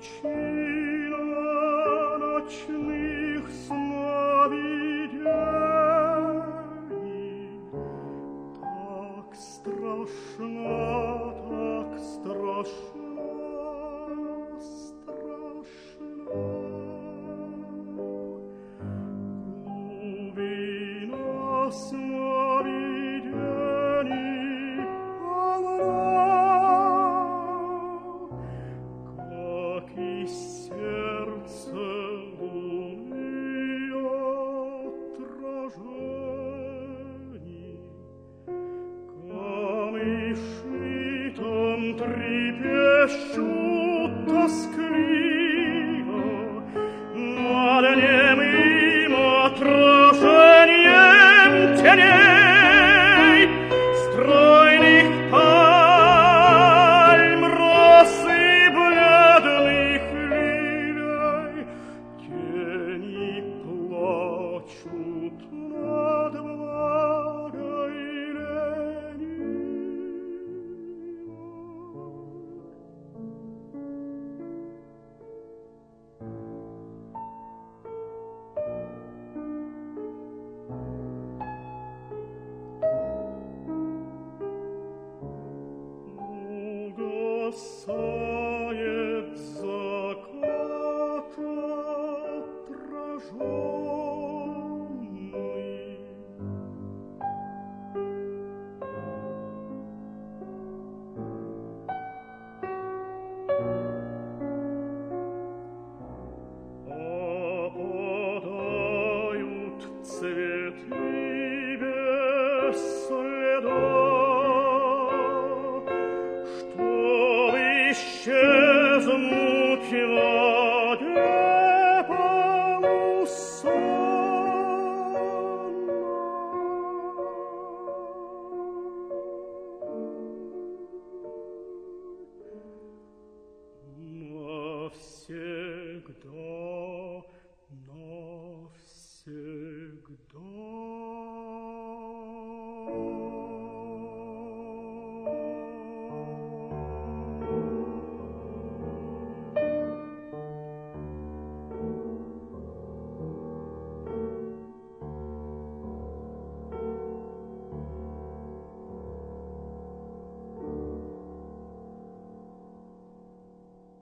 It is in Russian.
причина ночных сновидений. Так страшно, страшно. Глубина сновидений полна, как и сердце луны отражений. Камыши там трепещут тоскливо над немым отражением теней стройных пальм, роз и бледных ливей. Тени плачут над благой угасает закат отраженный. Опадают цветы без следа, чтоб исчезнуть в воде полусонной. Навсегда, навсегда.